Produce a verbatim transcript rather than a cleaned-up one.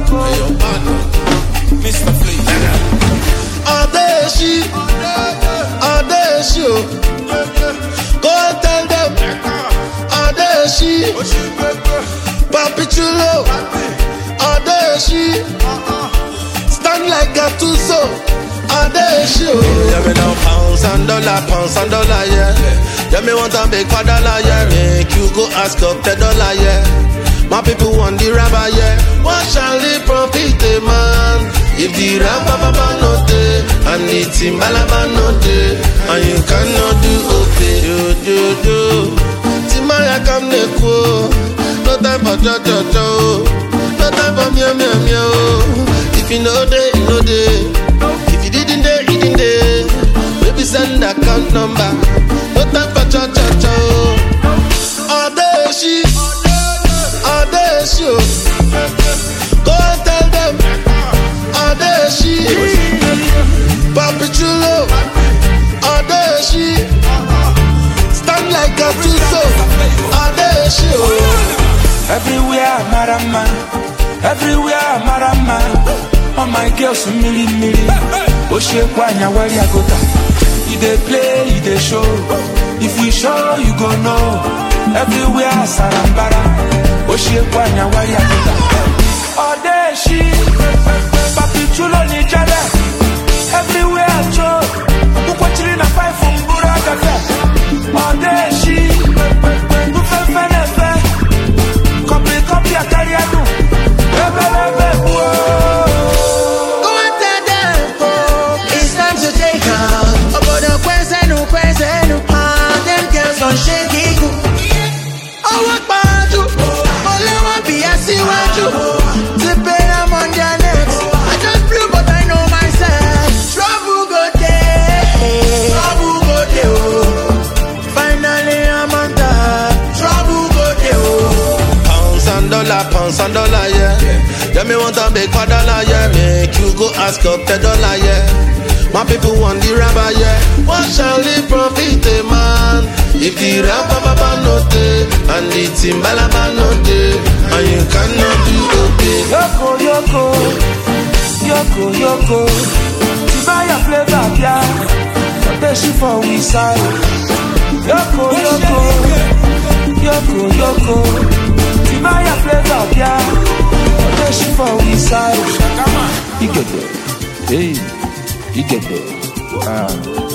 Mister Flavor. Adeshi, Adeshi, go and tell them. Adeshi, Papi Chulo, Adeshi, stand like Gattuso, Adeshi. Yeah, me now pounds and dollar, pounds and dollar, yeah. Yeah, me want a big dollar, yeah. Make you go ask up the dollar, yeah. My people want the rubber, yeah. What shall they profit, a man? If the rubber no day and the timbalaba no day, and you cannot do okay, do do do. Timaya come neko, no time for jo jo jo, no time for meow meow meow. If you know day, you know day. If you didn't day, you didn't day. Baby send account number, no time for jo jo jo. Adeshi, Adeshi, go and tell them. Adeshi, Papi Chulo, Adeshi, stand like Gattuso, Adeshi. Everywhere Marama, everywhere Marama. All my girls milli milli. Oshe kwanya wari agota. You dey play, you dey show. If we show, you go know. Everywhere Sarambara. Oshe kwanya wari agota. Adeshi, Papi Chulo ni jale. Everywhere I go, uko chini na five from Buraka. Adeshi, ufe fene fe. Copy copy a kariadu. Ebe ebe whoa. Go and tell them, it's time to take out. About the question, no question, no. Ah, them girls don't shake it. Oh, what about you? All I want be a see what you. Pounds and dollar, yeah. Yeah, me want a big dollar, yeah. Make you go ask up the dollar, yeah. My people want the rubber, yeah. What shall they profit, a man? If the rubber no day and the timbalaba no day, and you cannot do okay. Yoko, yoko, yoko, yoko. Tibaya flavor, yeah. Adeshi for we side. Yoko, yoko, yoko, yoko. Timaya flavor, yeah. Adeshi for we side. You get there. Hey, you get there. Ah.